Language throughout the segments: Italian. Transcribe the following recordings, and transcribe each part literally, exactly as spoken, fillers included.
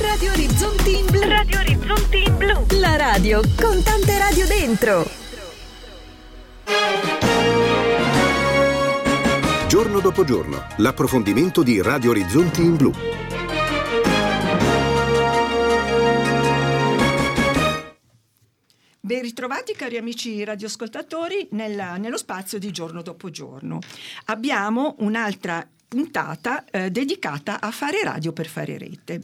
Radio Orizzonti in Blu. Radio Orizzonti in Blu. La radio con tante radio dentro. Giorno dopo giorno, l'approfondimento di Radio Orizzonti in Blu. Ben ritrovati cari amici radioascoltatori nella, nello spazio di Giorno dopo giorno. Abbiamo un'altra puntata eh, dedicata a fare radio per fare rete.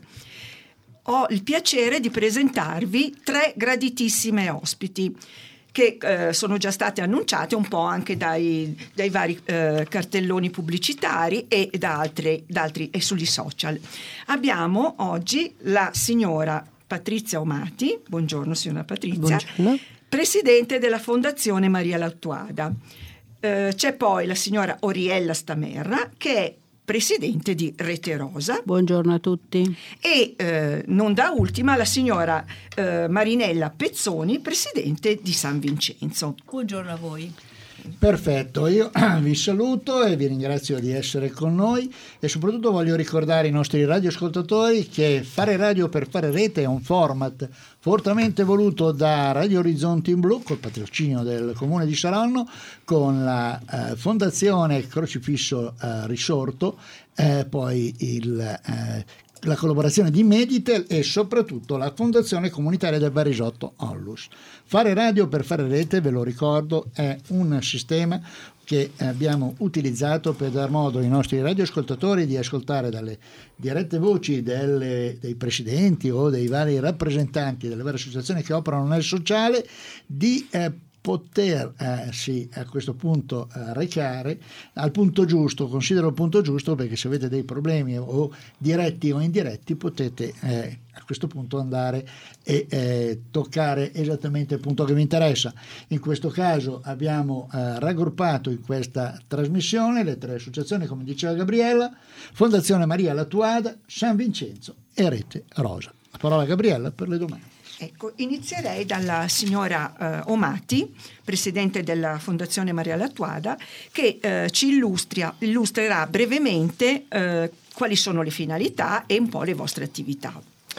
Ho il piacere di presentarvi tre graditissime ospiti che eh, sono già state annunciate un po' anche dai, dai vari eh, cartelloni pubblicitari e da altri, da altri e sugli social. Abbiamo oggi la signora Patrizia Omati, buongiorno signora Patrizia, buongiorno. Presidente della Fondazione Maria Lattuada. Eh, c'è poi la signora Oriella Stamerra, che è presidente di Rete Rosa. Buongiorno a tutti. E eh, non da ultima la signora eh, Marinella Pezzoni, presidente di San Vincenzo. Buongiorno a voi. Perfetto, io vi saluto e vi ringrazio di essere con noi e soprattutto voglio ricordare ai nostri radioascoltatori che fare radio per fare rete è un format fortemente voluto da Radio Orizzonti in Blu col patrocinio del Comune di Saronno, con la eh, Fondazione Crocifisso eh, Risorto, eh, poi il eh, la collaborazione di Meditel e soprattutto la Fondazione Comunitaria del Varesotto Onlus. Fare radio per fare rete, ve lo ricordo, è un sistema che abbiamo utilizzato per dar modo ai nostri radioascoltatori di ascoltare dalle dirette voci delle, dei presidenti o dei vari rappresentanti delle varie associazioni che operano nel sociale di eh, poter eh, sì, a questo punto eh, recare al punto giusto, considero il punto giusto perché se avete dei problemi o diretti o indiretti potete eh, a questo punto andare e eh, toccare esattamente il punto che vi interessa. In questo caso abbiamo eh, raggruppato in questa trasmissione le tre associazioni, come diceva Gabriella: Fondazione Maria Lattuada, San Vincenzo e Rete Rosa. La parola a Gabriella per le domande. Ecco, inizierei dalla signora eh, Omati, presidente della Fondazione Maria Lattuada, che eh, ci illustria, illustrerà brevemente eh, quali sono le finalità e un po' le vostre attività.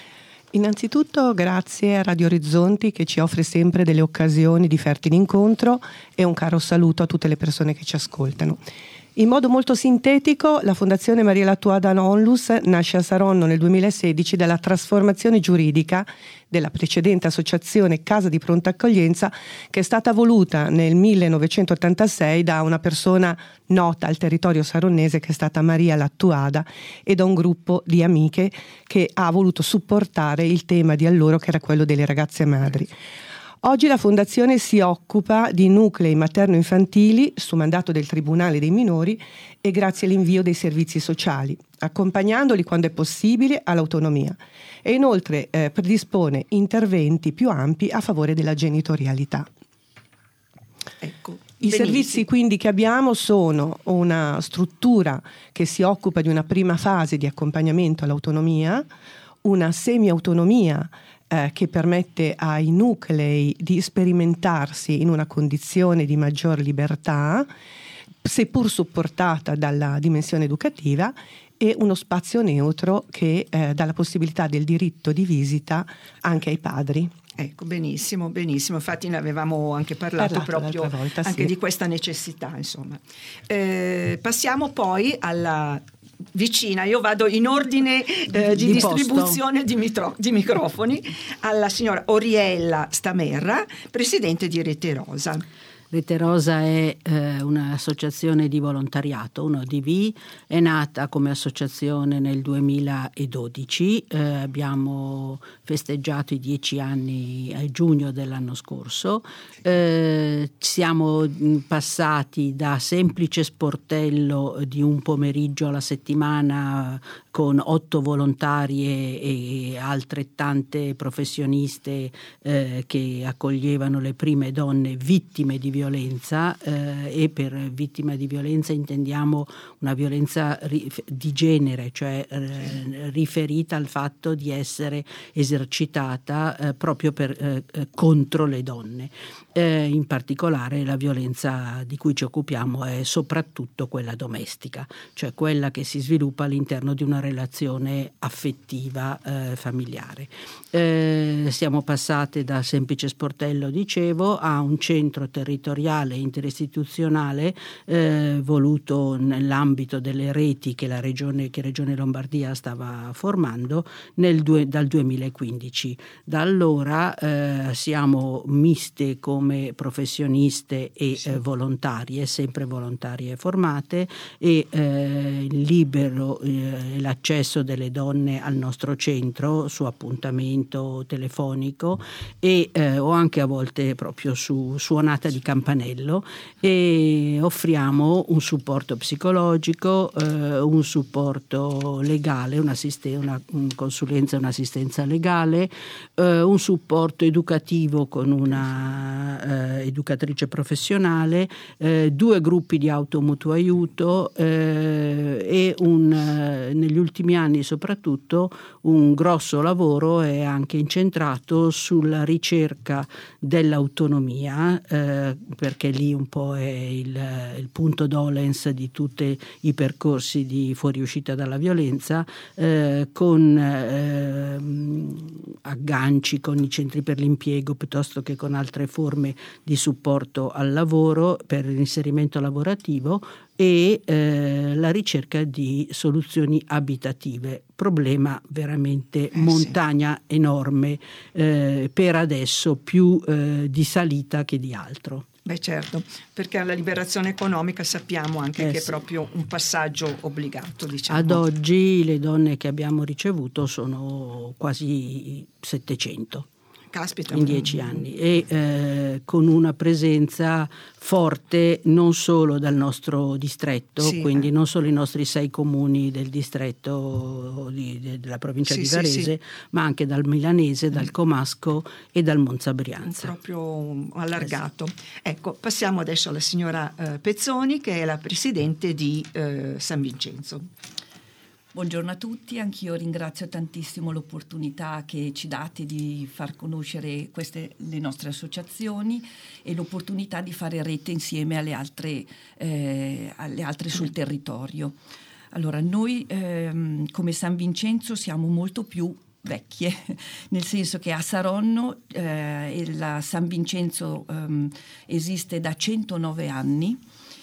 Innanzitutto grazie a Radio Orizzonti che ci offre sempre delle occasioni di fertile incontro e un caro saluto a tutte le persone che ci ascoltano. In modo molto sintetico, la Fondazione Maria Lattuada Onlus nasce a Saronno nel duemilasedici dalla trasformazione giuridica della precedente associazione Casa di Pronta Accoglienza, che è stata voluta nel millenovecentottantasei da una persona nota al territorio saronnese che è stata Maria Lattuada e da un gruppo di amiche che ha voluto supportare il tema di allora, che era quello delle ragazze madri. Oggi la Fondazione si occupa di nuclei materno-infantili su mandato del Tribunale dei minori e grazie all'invio dei servizi sociali, accompagnandoli quando è possibile all'autonomia, e inoltre eh, predispone interventi più ampi a favore della genitorialità. Ecco, I benissimo. servizi quindi che abbiamo sono una struttura che si occupa di una prima fase di accompagnamento all'autonomia, una semi-autonomia Eh, che permette ai nuclei di sperimentarsi in una condizione di maggior libertà, seppur supportata dalla dimensione educativa, e uno spazio neutro che eh, dà la possibilità del diritto di visita anche ai padri. Ecco, benissimo, benissimo. Infatti ne avevamo anche parlato, Parlato proprio volta, anche sì. di questa necessità, insomma. Eh, passiamo poi alla vicina, io vado in ordine eh, di, Di distribuzione di, mitro, di microfoni, alla signora Oriella Stamerra, presidente di Rete Rosa. Rete Rosa è eh, un'associazione di volontariato, un O D V, è nata come associazione nel duemiladodici, eh, abbiamo festeggiato i dieci anni a giugno dell'anno scorso, eh, siamo passati da semplice sportello di un pomeriggio alla settimana con otto volontarie e altrettante professioniste eh, che accoglievano le prime donne vittime di violenza, eh, e per vittima di violenza intendiamo una violenza ri- di genere, cioè eh, riferita al fatto di essere esercitata eh, proprio per, eh, contro le donne. Eh, in particolare la violenza di cui ci occupiamo è soprattutto quella domestica, cioè quella che si sviluppa all'interno di una relazione affettiva eh, familiare. Eh, siamo passate da semplice sportello, dicevo, a un centro territoriale interistituzionale eh, voluto nell'ambito delle reti che la regione, che Regione Lombardia stava formando nel due, dal duemilaquindici. Da allora eh, siamo miste come professioniste e sì. eh, volontarie, sempre volontarie formate, e eh, libero eh, l'accesso delle donne al nostro centro su appuntamento telefonico e eh, o anche a volte proprio su suonata di campanello, e offriamo un supporto psicologico, eh, un supporto legale, un'assist- una un consulenza e un'assistenza legale, eh, un supporto educativo con una eh, educatrice professionale, eh, due gruppi di automutuo aiuto eh, e un, eh, negli ultimi anni soprattutto un grosso lavoro è anche incentrato sulla ricerca dell'autonomia, eh, perché lì un po' è il, il punto dolens di tutti i percorsi di fuoriuscita dalla violenza, eh, con eh, agganci con i centri per l'impiego piuttosto che con altre forme di supporto al lavoro per l'inserimento lavorativo, e eh, la ricerca di soluzioni abitative, problema veramente eh, montagna sì. enorme, eh, per adesso più eh, di salita che di altro. Beh certo, perché la liberazione economica sappiamo anche eh, che sì. è proprio un passaggio obbligato, diciamo. Ad oggi le donne che abbiamo ricevuto sono quasi settecento. Caspita, in dieci anni, e eh, con una presenza forte non solo dal nostro distretto, sì, quindi eh. non solo i nostri sei comuni del distretto di, de, della provincia sì, di Varese, sì, sì. ma anche dal Milanese, dal Comasco e dal Monza Brianza. Proprio allargato. Eh sì. Ecco, passiamo adesso alla signora eh, Pezzoni, che è la presidente di eh, San Vincenzo. Buongiorno a tutti, anch'io ringrazio tantissimo l'opportunità che ci date di far conoscere queste le nostre associazioni e l'opportunità di fare rete insieme alle altre, eh, alle altre sul territorio. Allora, noi ehm, come San Vincenzo siamo molto più vecchie, nel senso che a Saronno eh, il San Vincenzo ehm, esiste da centonove anni.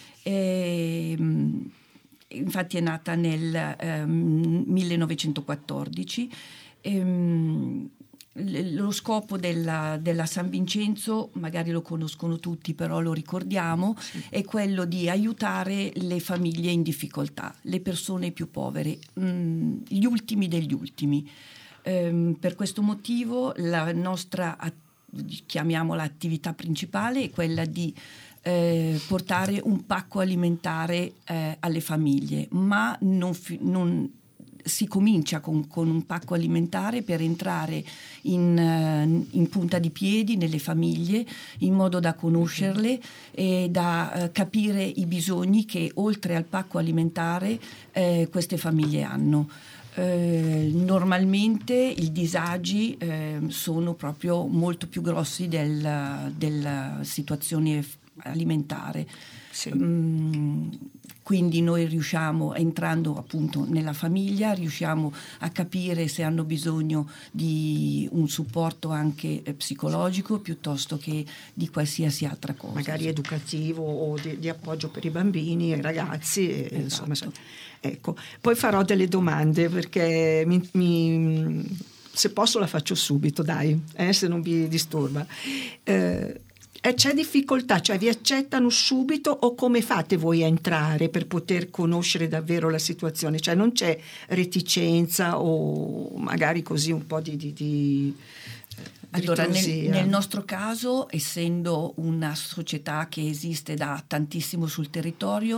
E, infatti è nata nel ehm, millenovecentoquattordici. Ehm, lo scopo della, della San Vincenzo, magari lo conoscono tutti, però lo ricordiamo, sì. è quello di aiutare le famiglie in difficoltà, le persone più povere, mh, gli ultimi degli ultimi. Ehm, per questo motivo la nostra, chiamiamola attività principale, è quella di Eh, portare un pacco alimentare eh, alle famiglie, ma non, fi- non si comincia con, con un pacco alimentare per entrare in, uh, in punta di piedi nelle famiglie, in modo da conoscerle e da uh, capire i bisogni che oltre al pacco alimentare eh, queste famiglie hanno. Eh, normalmente i disagi eh, sono proprio molto più grossi del, della situazione alimentare. Sì. Mm, quindi noi riusciamo, entrando appunto nella famiglia, riusciamo a capire se hanno bisogno di un supporto anche eh, psicologico piuttosto che di qualsiasi altra cosa. Magari sì. educativo o di, di appoggio per i bambini e i ragazzi. E, esatto. Insomma, ecco. Poi farò delle domande perché mi, mi, se posso la faccio subito, dai, eh, se non vi disturba. Eh, E c'è difficoltà, cioè vi accettano subito o come fate voi a entrare per poter conoscere davvero la situazione? Cioè non c'è reticenza o magari così un po' di... di, di allora nel, nel nostro caso, essendo una società che esiste da tantissimo sul territorio,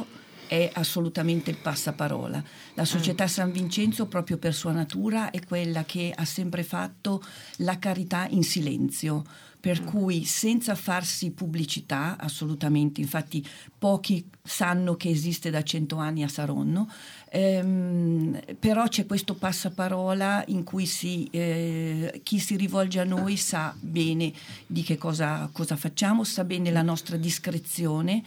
è assolutamente il passaparola. La Società San Vincenzo, proprio per sua natura, è quella che ha sempre fatto la carità in silenzio, per cui senza farsi pubblicità assolutamente, infatti pochi sanno che esiste da cento anni a Saronno, ehm, però c'è questo passaparola in cui si, eh, chi si rivolge a noi sa bene di che cosa, cosa facciamo, sa bene la nostra discrezione.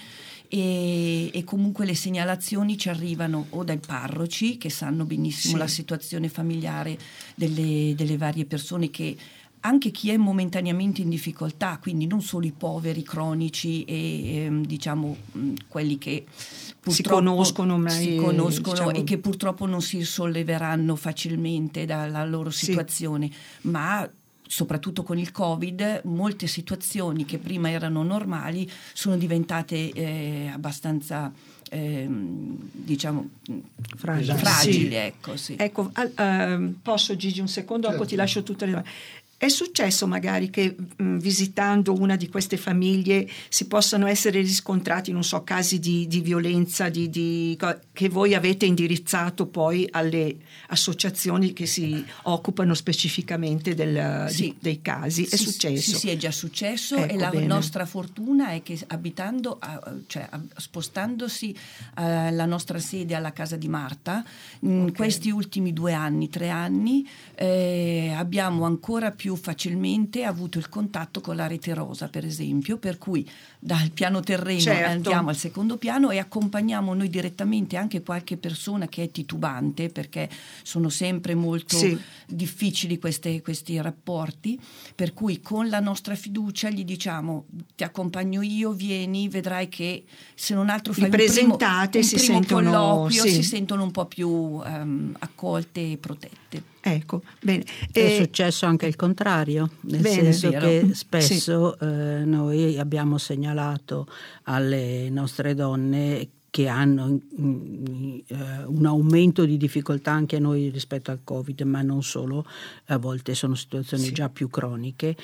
E, e comunque le segnalazioni ci arrivano o dai parroci che sanno benissimo sì. la situazione familiare delle, delle varie persone, che anche chi è momentaneamente in difficoltà, quindi non solo i poveri cronici e ehm, diciamo mh, quelli che si conoscono, ma si conoscono diciamo... e che purtroppo non si solleveranno facilmente dalla loro situazione, sì. ma soprattutto con il Covid, molte situazioni che prima erano normali sono diventate eh, abbastanza eh, diciamo fragili, fragili sì. ecco, sì. ecco uh, posso Gigi un secondo, certo. Dopo ti lascio tutte le domande. È successo magari che mh, visitando una di queste famiglie si possano essere riscontrati, non so, casi di, di violenza di, di, che voi avete indirizzato poi alle associazioni che si occupano specificamente del, sì. di, dei casi? È sì, successo? Sì, sì, è già successo, ecco, e la bene. nostra fortuna è che abitando, a, cioè a, spostandosi uh, la nostra sede alla casa di Marta, in okay. questi ultimi due anni, tre anni, eh, abbiamo ancora più facilmente avuto il contatto con la Rete Rosa, per esempio, per cui dal piano terreno certo. andiamo al secondo piano e accompagniamo noi direttamente anche qualche persona che è titubante, perché sono sempre molto sì. difficili queste, questi rapporti, per cui con la nostra fiducia gli diciamo: ti accompagno io, vieni, vedrai che se non altro fai un primo, un si primo sentono, colloquio, sì. si sentono un po' più um, accolte e protette. Ecco, bene. È eh, successo anche il contrario, nel bene, senso vero. che spesso sì. eh, noi abbiamo segnalato alle nostre donne che hanno uh, un aumento di difficoltà anche noi rispetto al Covid, ma non solo, a volte sono situazioni sì. già più croniche,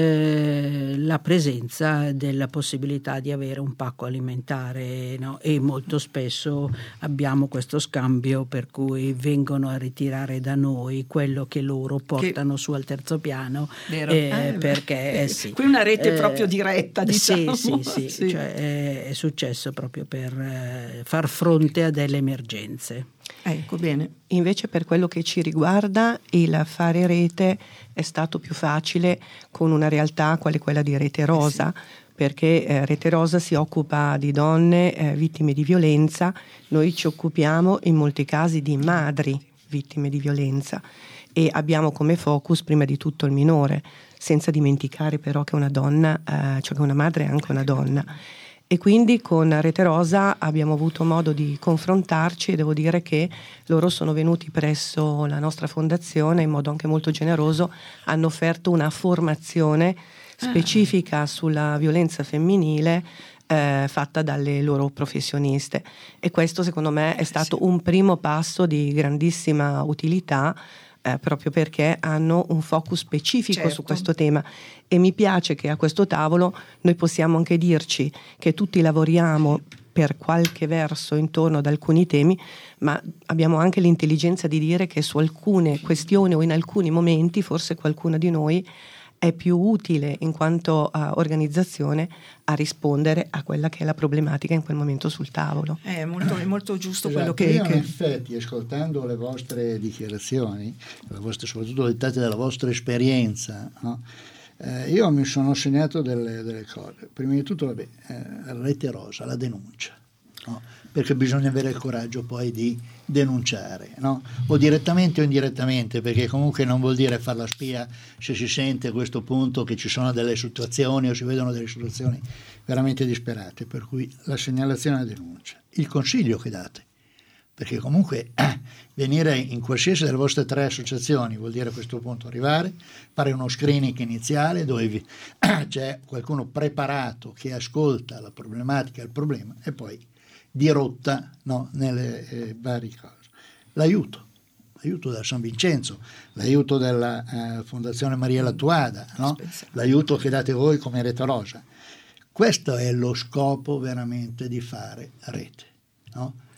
eh, la presenza della possibilità di avere un pacco alimentare, no? E molto spesso abbiamo questo scambio per cui vengono a ritirare da noi quello che loro portano che... su al terzo piano, eh, ah, perché eh, sì. qui una rete eh, proprio diretta, diciamo. Sì, sì, sì, sì. Cioè, è, è successo proprio per eh, far fronte a delle emergenze. Ecco, bene. Invece per quello che ci riguarda, il fare rete è stato più facile con una realtà quale quella di Rete Rosa, eh sì. perché eh, Rete Rosa si occupa di donne eh, vittime di violenza, noi ci occupiamo in molti casi di madri vittime di violenza e abbiamo come focus prima di tutto il minore, senza dimenticare però che una donna, eh, cioè che una madre è anche una donna. E quindi con Rete Rosa abbiamo avuto modo di confrontarci e devo dire che loro sono venuti presso la nostra fondazione in modo anche molto generoso, hanno offerto una formazione specifica ah. sulla violenza femminile eh, fatta dalle loro professioniste, e questo secondo me è stato un primo passo di grandissima utilità, Eh, proprio perché hanno un focus specifico certo. su questo tema, e mi piace che a questo tavolo noi possiamo anche dirci che tutti lavoriamo per qualche verso intorno ad alcuni temi, ma abbiamo anche l'intelligenza di dire che su alcune questioni o in alcuni momenti forse qualcuna di noi è più utile in quanto uh, organizzazione a rispondere a quella che è la problematica in quel momento sul tavolo. È molto, è molto giusto esatto, quello che... Io che... in effetti, ascoltando le vostre dichiarazioni, le vostre, soprattutto dettate dalla vostra esperienza, no? eh, io mi sono segnato delle, delle cose. Prima di tutto, vabbè, eh, Rete Rosa, la denuncia. No? Perché bisogna avere il coraggio poi di denunciare, no? O direttamente o indirettamente, perché comunque non vuol dire far la spia se si sente a questo punto che ci sono delle situazioni o si vedono delle situazioni veramente disperate, per cui la segnalazione e la denuncia, il consiglio che date, perché comunque eh, venire in qualsiasi delle vostre tre associazioni vuol dire a questo punto arrivare, fare uno screening iniziale dove vi, eh, c'è qualcuno preparato che ascolta la problematica, il problema, e poi di rotta, no, nelle eh, varie cose. L'aiuto, l'aiuto da San Vincenzo, l'aiuto della eh, Fondazione Maria Lattuada, no? L'aiuto che date voi come Rete Rosa. Questo è lo scopo veramente di fare rete, no?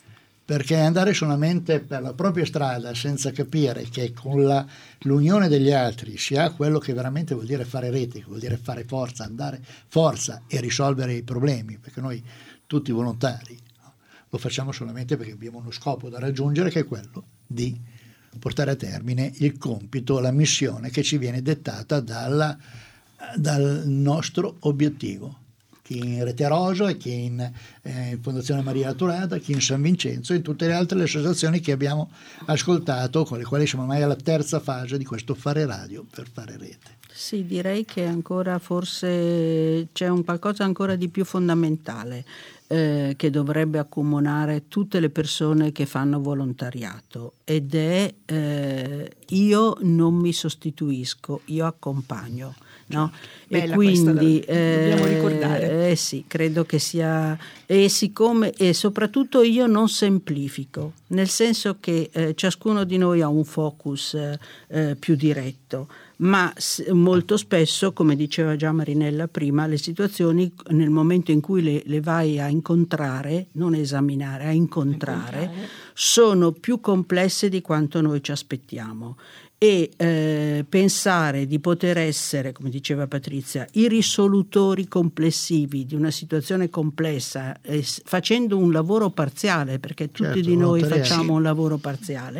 perché andare solamente per la propria strada senza capire che con la, l'unione degli altri si ha quello che veramente vuol dire fare rete, che vuol dire fare forza, andare forza e risolvere i problemi, perché noi tutti volontari no, lo facciamo solamente perché abbiamo uno scopo da raggiungere, che è quello di portare a termine il compito, la missione che ci viene dettata dalla, dal nostro obiettivo. Chi in Rete Rosa, chi in eh, Fondazione Maria Laturata, chi in San Vincenzo e tutte le altre associazioni che abbiamo ascoltato, con le quali siamo ormai alla terza fase di questo fare radio per fare rete. Sì, direi che ancora forse c'è un qualcosa ancora di più fondamentale eh, che dovrebbe accomunare tutte le persone che fanno volontariato, ed è eh, io non mi sostituisco, io accompagno. No? Bella, e quindi questa, dobbiamo ricordare. Eh, sì, credo che sia, e siccome e soprattutto io non semplifico, nel senso che eh, ciascuno di noi ha un focus eh, più diretto, ma s- molto spesso, come diceva già Marinella prima, le situazioni nel momento in cui le, le vai a incontrare, non esaminare, a incontrare, incontrare, sono più complesse di quanto noi ci aspettiamo. E eh, pensare di poter essere, come diceva Patrizia, i risolutori complessivi di una situazione complessa, eh, facendo un lavoro parziale, perché tutti certo, di noi facciamo sì. un lavoro parziale,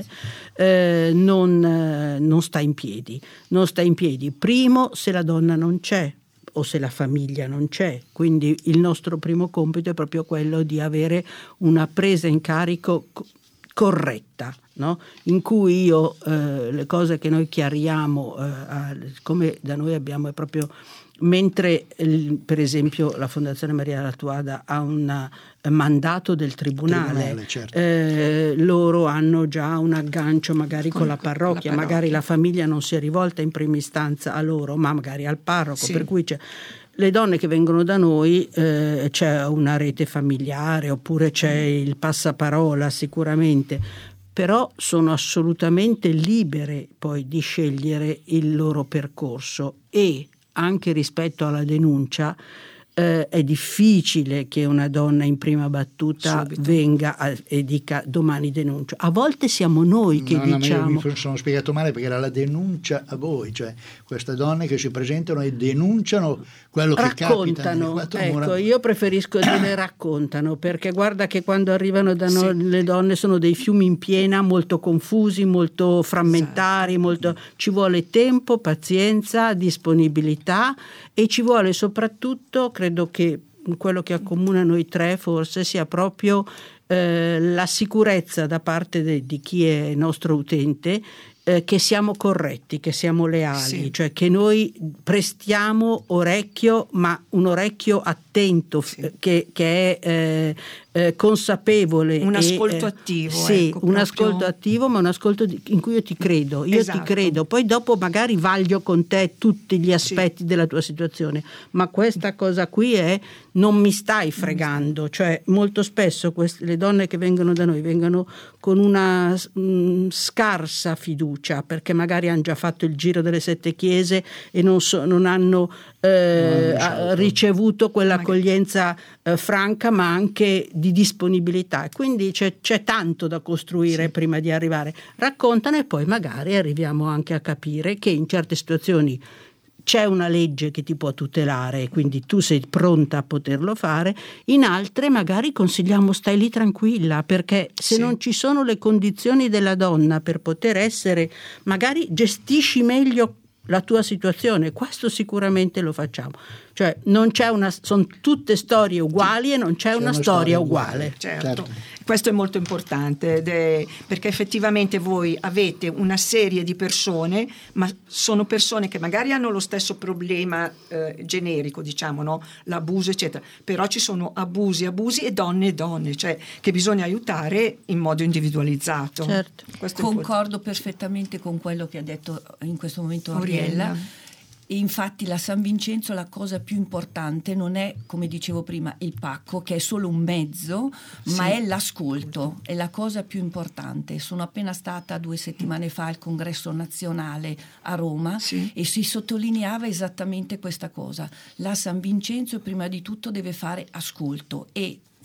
eh, non, eh, non sta in piedi. Non sta in piedi, primo, se la donna non c'è o se la famiglia non c'è, quindi il nostro primo compito è proprio quello di avere una presa in carico corretta, no? In cui io eh, le cose che noi chiariamo eh, a, come da noi abbiamo è proprio mentre il, per esempio la Fondazione Maria Laturata ha un mandato del tribunale, tribunale certo. eh, loro hanno già un aggancio magari con, con la parrocchia, la parrocchia, magari la famiglia non si è rivolta in prima istanza a loro ma magari al parroco, sì. Per cui c'è le donne che vengono da noi, eh, c'è una rete familiare oppure c'è il passaparola sicuramente, però sono assolutamente libere poi di scegliere il loro percorso, e anche rispetto alla denuncia eh, è difficile che una donna in prima battuta Subito. venga a, e dica domani denuncio. A volte siamo noi che no, diciamo... No, io mi sono spiegato male, perché era la denuncia a voi, cioè queste donne che si presentano e denunciano quello che raccontano, capita. Ecco, mura... io preferisco dire raccontano, perché guarda che quando arrivano da noi sì. le donne sono dei fiumi in piena, molto confusi, molto frammentari, esatto. molto... ci vuole tempo, pazienza, disponibilità, e ci vuole soprattutto, credo che quello che accomuna noi tre forse sia proprio eh, la sicurezza da parte de, di chi è nostro utente, eh, che siamo corretti, che siamo leali, sì. cioè che noi prestiamo orecchio, ma un orecchio attento, sì. che, che è eh, eh, consapevole. Un ascolto e, eh, attivo. Sì, ecco, un proprio... ascolto attivo, ma un ascolto di, in cui io ti credo, io esatto. ti credo, poi dopo magari vaglio con te tutti gli aspetti sì. della tua situazione, ma questa cosa qui è non mi stai fregando, cioè molto spesso queste, le donne che vengono da noi vengono con una mh, scarsa fiducia, perché magari hanno già fatto il giro delle sette chiese e non, so, non hanno eh, no, ricevuto quell'accoglienza eh, franca, ma anche di disponibilità, quindi c'è, c'è tanto da costruire sì. prima di arrivare. Raccontano e poi magari arriviamo anche a capire che in certe situazioni c'è una legge che ti può tutelare, quindi tu sei pronta a poterlo fare, in altre magari consigliamo stai lì tranquilla, perché se sì. non ci sono le condizioni della donna per poter essere, magari gestisci meglio la tua situazione, questo sicuramente lo facciamo. Cioè non c'è una, sono tutte storie uguali e non c'è, c'è una, una storia, storia uguale. uguale. Certo. certo. Questo è molto importante, de, perché effettivamente voi avete una serie di persone, ma sono persone che magari hanno lo stesso problema eh, generico, diciamo, no? L'abuso, eccetera. Però ci sono abusi, abusi e donne e donne, cioè che bisogna aiutare in modo individualizzato. Certo. Concordo perfettamente con quello che ha detto in questo momento Oriella. Oriella. E infatti la San Vincenzo, la cosa più importante non è, come dicevo prima, il pacco, che è solo un mezzo, sì. ma è l'ascolto, è la cosa più importante. Sono appena stata due settimane fa al congresso nazionale a Roma sì. e si sottolineava esattamente questa cosa. La San Vincenzo prima di tutto deve fare ascolto, e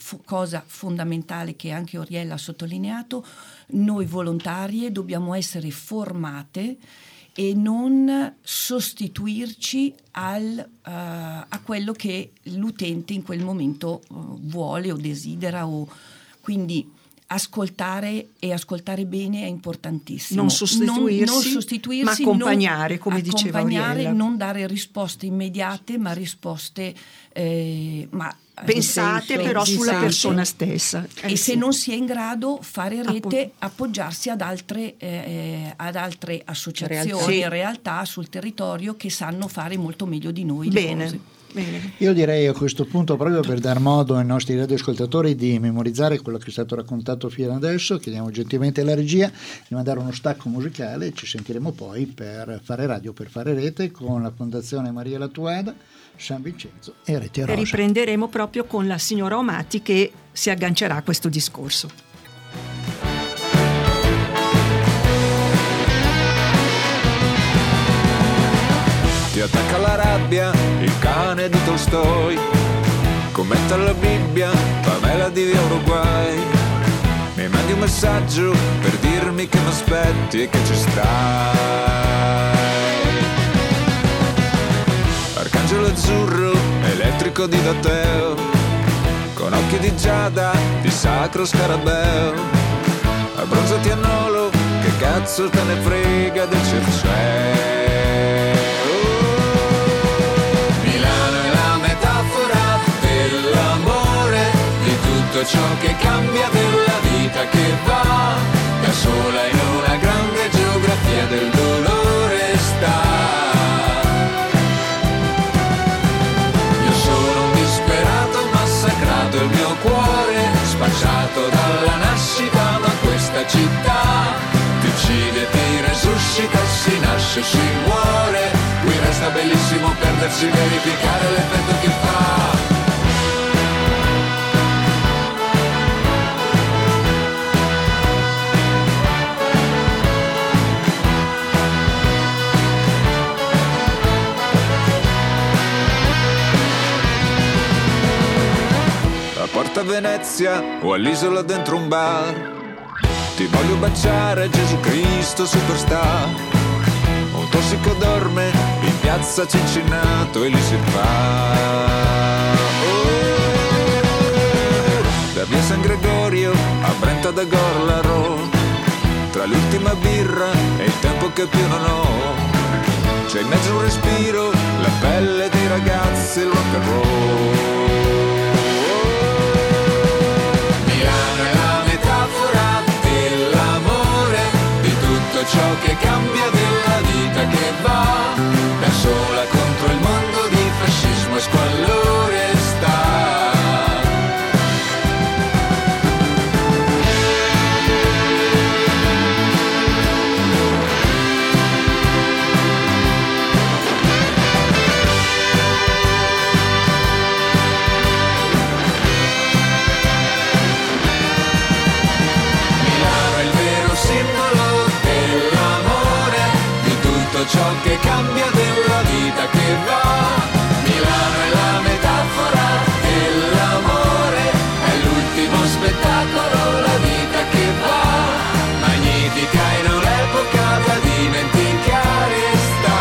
fo- cosa fondamentale che anche Oriella ha sottolineato, noi volontarie dobbiamo essere formate e non sostituirci al, uh, a quello che l'utente in quel momento uh, vuole o desidera, o quindi ascoltare e ascoltare bene è importantissimo. Non sostituirsi, non, non sostituirsi ma accompagnare, non, come diceva accompagnare, Oriella. non dare risposte immediate, ma risposte eh, ma pensate senso, però di sulla senso. persona stessa. E Eh, se sì. non si è in grado, fare rete, Appo- appoggiarsi ad altre, eh, ad altre associazioni, Sì. e realtà sul territorio che sanno fare molto meglio di noi le Bene. cose. Bene. Io direi a questo punto, proprio per dar modo ai nostri radioascoltatori di memorizzare quello che è stato raccontato fino adesso, chiediamo gentilmente alla regia di mandare uno stacco musicale e ci sentiremo poi per fare radio per fare rete con la Fondazione Maria Lattuada, San Vincenzo e Rete E Rosa. riprenderemo proprio con la signora Omati che si aggancerà a questo discorso. Ti attacca la rabbia, il cane di Tolstoi, commenta la Bibbia, Pamela di via Uruguay. Mi mandi un messaggio per dirmi che mi aspetti e che ci stai. Arcangelo azzurro, elettrico di Dateo, con occhi di giada, di sacro scarabeo. Abbronzati a nolo, che cazzo te ne frega del Circeo. Tutto ciò che cambia, della vita che va da sola in una grande geografia del dolore sta. Io sono un disperato massacrato, il mio cuore spacciato dalla nascita, ma questa città ti uccide, ti resuscita, si nasce, si muore. Qui resta bellissimo perdersi, verificare l'effetto che fa. Porta a Venezia o all'isola dentro un bar, ti voglio baciare, Gesù Cristo superstar. Un tossico dorme in piazza Cincinato e lì si fa. Oh, da via San Gregorio a Brenta da Gorlaro, tra l'ultima birra e il tempo che più non ho, c'è in mezzo un respiro, la pelle dei ragazzi, il rock and roll. Ciò che cambia, della vita che va da sola contro il mondo di fascismo e squallore sta. Milano è il vero simbolo ciò che cambia, della vita che va. Milano è la metafora dell'amore, è l'ultimo spettacolo, la vita che va. Magnifica in un'epoca da dimenticare sta.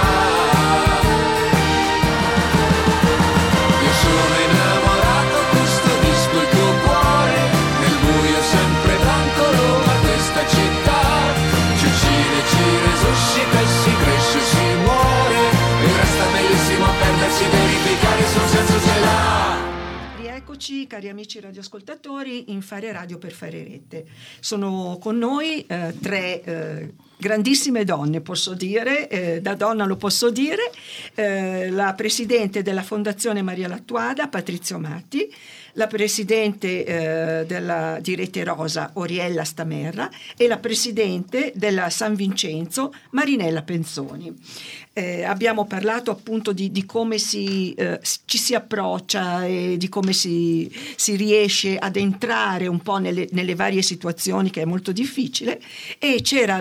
Io sono innamorato, custodisco il tuo cuore, nel buio sempre d'ancolo, ma questa città ci uccide, ci resuscita e si cresce, si muore, e resta bellissimo perdersi, verificare sul senso ce l'ha. Rieccoci, cari amici radioascoltatori, in Fare Radio per fare rete. Sono con noi eh, tre eh, grandissime donne, posso dire, eh, da donna lo posso dire, eh, la presidente della Fondazione Maria Lattuada, Patrizia Omati, la presidente eh, della, di Rete Rosa, Oriella Stamerra, e la presidente della San Vincenzo, Marinella Penzoni. Eh, abbiamo parlato appunto di, di come si, eh, ci si approccia e di come si, si riesce ad entrare un po' nelle, nelle varie situazioni, che è molto difficile, e c'era la signora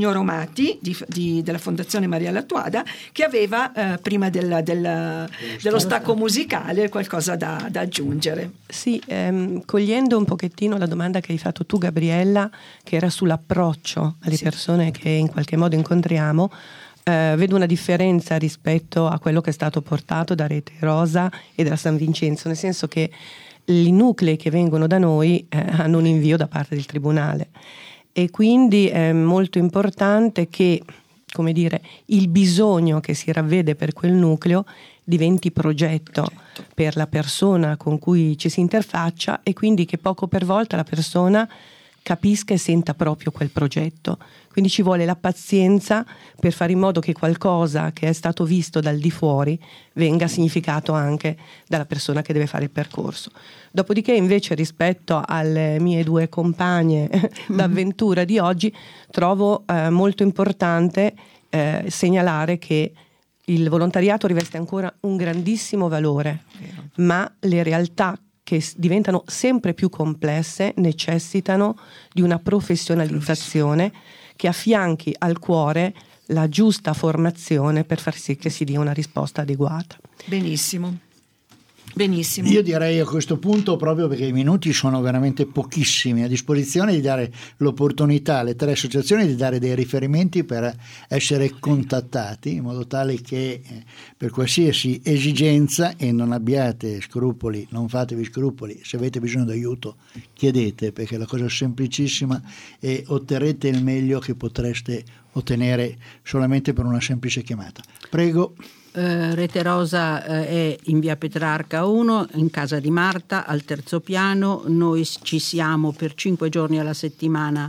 Monsignor Omati di, di, della Fondazione Maria Lattuada, che aveva eh, prima del, del, dello stacco musicale qualcosa da, da aggiungere. Sì, ehm, cogliendo un pochettino la domanda che hai fatto tu, Gabriella, che era sull'approccio alle sì. persone che in qualche modo incontriamo, eh, vedo una differenza rispetto a quello che è stato portato da Rete Rosa e da San Vincenzo, nel senso che i nuclei che vengono da noi eh, hanno un invio da parte del Tribunale e quindi è molto importante che, come dire, il bisogno che si ravvede per quel nucleo diventi progetto certo. per la persona con cui ci si interfaccia e quindi che poco per volta la persona capisca e senta proprio quel progetto. Quindi ci vuole la pazienza per fare in modo che qualcosa che è stato visto dal di fuori venga significato anche dalla persona che deve fare il percorso. Dopodiché invece rispetto alle mie due compagne d'avventura di oggi trovo eh, molto importante eh, segnalare che il volontariato riveste ancora un grandissimo valore, ma le realtà che diventano sempre più complesse necessitano di una professionalizzazione che affianchi al cuore la giusta formazione per far sì che si dia una risposta adeguata. Benissimo. Benissimo. Io direi a questo punto, proprio perché i minuti sono veramente pochissimi a disposizione, di dare l'opportunità alle tre associazioni di dare dei riferimenti per essere contattati, in modo tale che eh, per qualsiasi esigenza, e non abbiate scrupoli, non fatevi scrupoli, se avete bisogno d'aiuto chiedete, perché è la cosa semplicissima e otterrete il meglio che potreste ottenere solamente per una semplice chiamata. Prego. Uh, Rete Rosa uh, è in via Petrarca uno, in casa di Marta, al terzo piano. Noi ci siamo per cinque giorni alla settimana,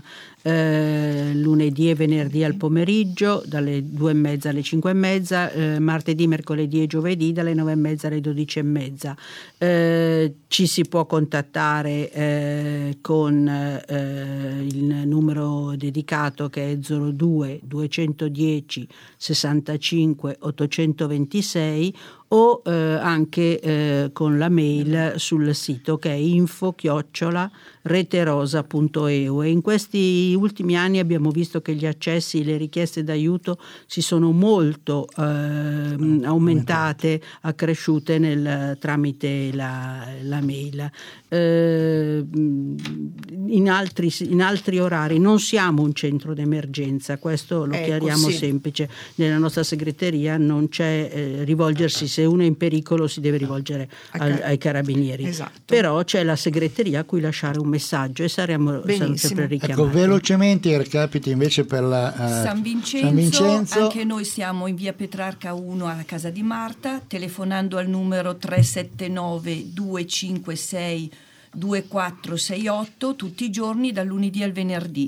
uh, lunedì e venerdì al pomeriggio, dalle due e mezza alle cinque e mezza, uh, martedì, mercoledì e giovedì dalle nove e mezza alle dodici e mezza. Uh, ci si può contattare uh, con uh, il numero dedicato che è zero due duecentodieci sessantacinque ottocentoventisei o eh, anche eh, con la mail sul sito che è info chiocciola reterosa punto e u. E in questi ultimi anni abbiamo visto che gli accessi, le richieste d'aiuto si sono molto eh, aumentate, accresciute nel, tramite la, la mail. Eh, in, altri, in altri orari non siamo un centro d'emergenza, questo lo ecco, chiariamo sì. semplice. Nella nostra segreteria non c'è eh, rivolgersi, se uno è in pericolo si deve rivolgere al, ai carabinieri, esatto. però c'è la segreteria a cui lasciare un messaggio e saremo sempre richiamati. Ecco, velocemente i recapiti invece per la uh, San, Vincenzo, San Vincenzo. Anche noi siamo in via Petrarca uno alla casa di Marta, telefonando al numero tre sette nove due cinque sei due quattro sei otto tutti i giorni dal lunedì al venerdì.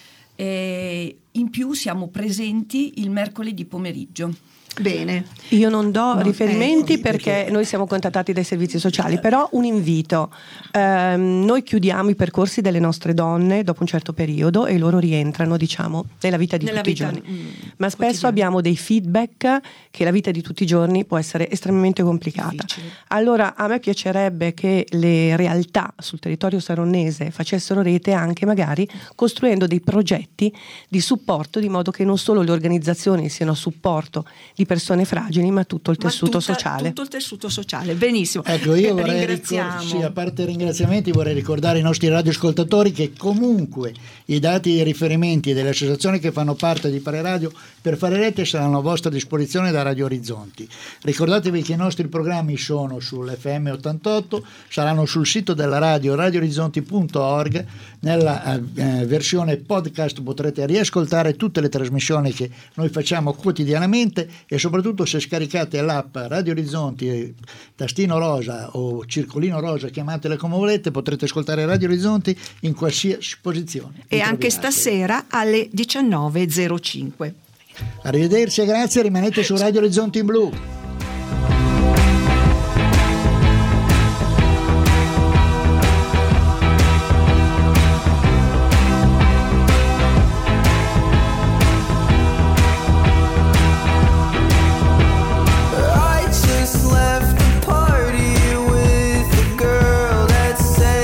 E in più siamo presenti il mercoledì pomeriggio. Bene. Io non do no, riferimenti eh, perché, perché noi siamo contattati dai servizi sociali, però un invito. Eh, noi chiudiamo i percorsi delle nostre donne dopo un certo periodo e loro rientrano, diciamo, nella vita di nella tutti vita, i giorni. Mm, Ma spesso abbiamo dei feedback che la vita di tutti i giorni può essere estremamente complicata. Difficile. Allora a me piacerebbe che le realtà sul territorio saronnese facessero rete anche magari costruendo dei progetti di supporto, di modo che non solo le organizzazioni siano a supporto di persone fragili, ma tutto il tessuto ma tutta, sociale. Tutto il tessuto sociale, benissimo. Ecco, io vorrei ringraziamo. Ricor- sì, a parte i ringraziamenti, vorrei ricordare ai nostri radioascoltatori che comunque i dati e i riferimenti delle associazioni che fanno parte di Fare Radio per Fare Rete saranno a vostra disposizione da Radio Orizzonti. Ricordatevi che i nostri programmi sono sull'F M ottantotto, saranno sul sito della radio radio orizzonti punto org. Nella eh, versione podcast potrete riascoltare tutte le trasmissioni che noi facciamo quotidianamente e soprattutto se scaricate l'app Radio Orizzonti, tastino rosa o circolino rosa, chiamatela come volete, potrete ascoltare Radio Orizzonti in qualsiasi posizione. E anche stasera alle diciannove e zero cinque. Arrivederci e grazie, rimanete su Radio Orizzonti in blu.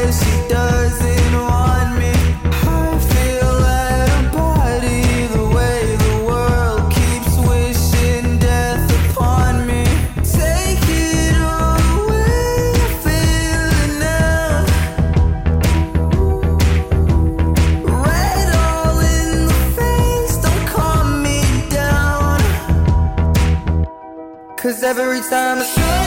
The way 'cause every time I